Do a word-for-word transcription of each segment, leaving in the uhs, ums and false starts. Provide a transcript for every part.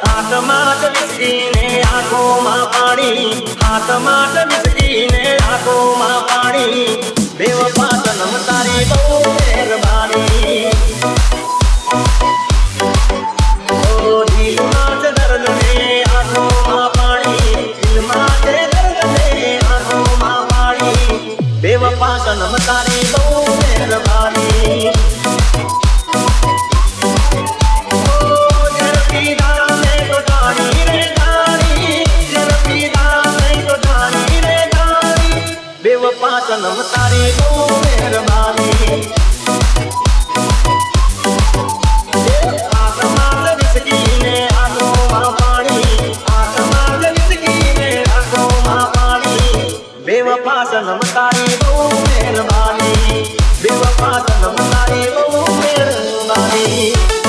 हाथमाट विसकीने आंखों पाणी हाथमाट विसकीने आंखों पाणी बेवफा सनम तारी बहु मेहरबानी ओ दिल माच दर्द में आंखों पाणी दिल माच दर्द में आंखों पाणी बेवफा सनम तारी बहु मेहरबानी सनम तारी बहु मेहरबानी हाथमाट विसकीने आंखों पाणी हाथमाट विसकीने आंखों पाणी बेवफा सनम तारी बहु मेहरबानी बेवफा सनम तारी बहु मेहरबानी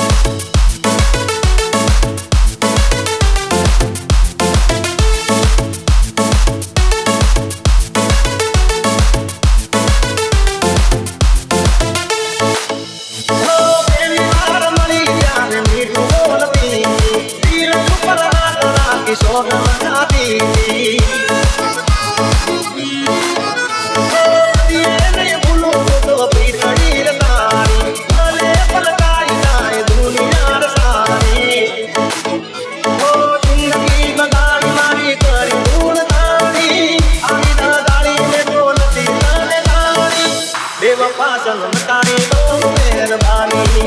बेवफा सनम तारी बहु मेहरबानी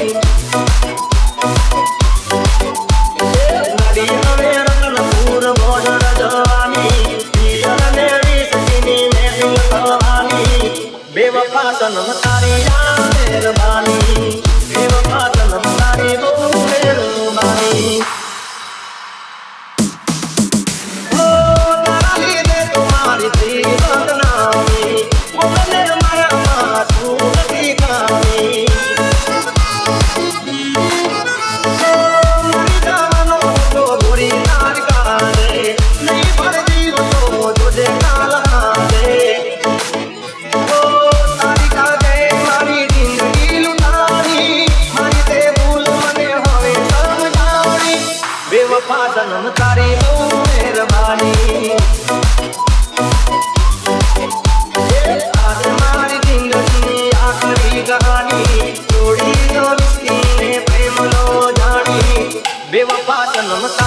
नदिया में रतनपुर भोजन जवानी पीतल ने विसकीनी में दिल कहानी बेवफा सनम तारी मेहरबानी बेवफा सनम तारी बहु मेहरबानी ओ तारी दे तुम्हारी थी बदनामी बोले बेवफा सनम तारी बहु मेहरबानी आज हमारी जिंदगी आखिरी कहानी जोड़ी जो विसकीने प्रेम लो जानी बेवफा सनम